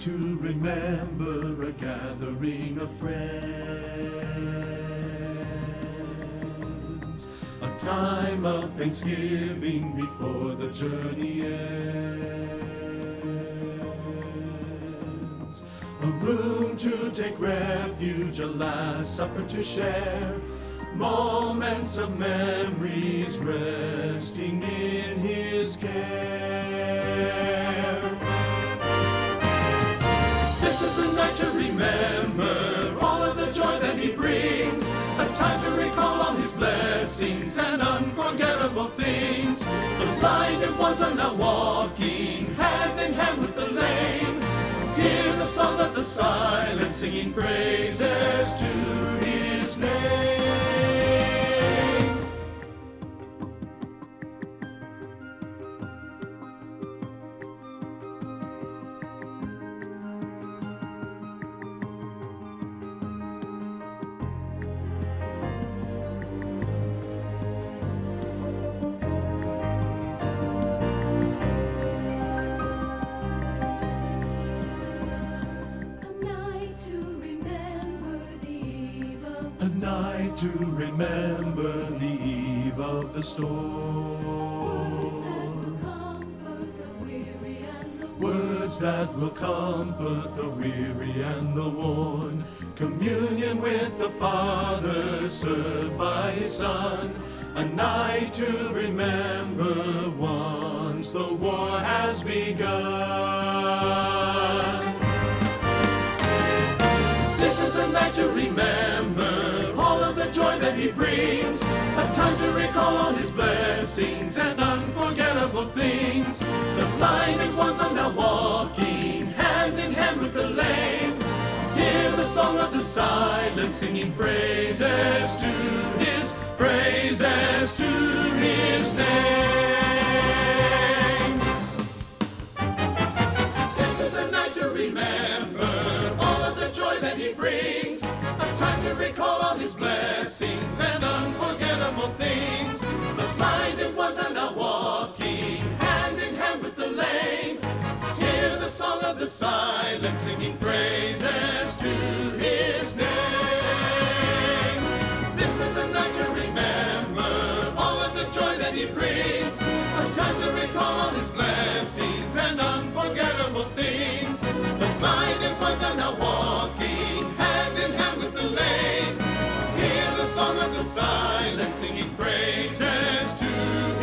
to remember a gathering of friends, a time of thanksgiving before the journey ends, a room to take refuge, a last supper to share, moments of memories resting in His care. This is a night to remember all of the joy that He brings, a time to recall all His blessings and unforgettable things. The blinded ones are now walking hand in hand with the lame. Hear the song of the silent, singing praises to His name. A night to remember the eve of the storm. Words that will comfort the weary and the worn. Communion with the Father served by His Son. A night to remember once the war has begun. This is a night to remember all of the joy that He brings, a time to recall all His blessings and unforgettable things. The blinded ones are now walking hand in hand with the lame. Hear the song of the silent, singing praises to His name. This is a night to remember all of the joy that He brings, a time to recall all His blessings and unforgettable things. The blinded ones are now walking hand in hand with the lame. Hear the song of the silent, singing praises to His name. This is a night to remember all of the joy that He brings, a time to recall all His blessings and unforgettable things. The blinded ones are now walking hand in hand with the lame. Hear the song of the silent, singing praises to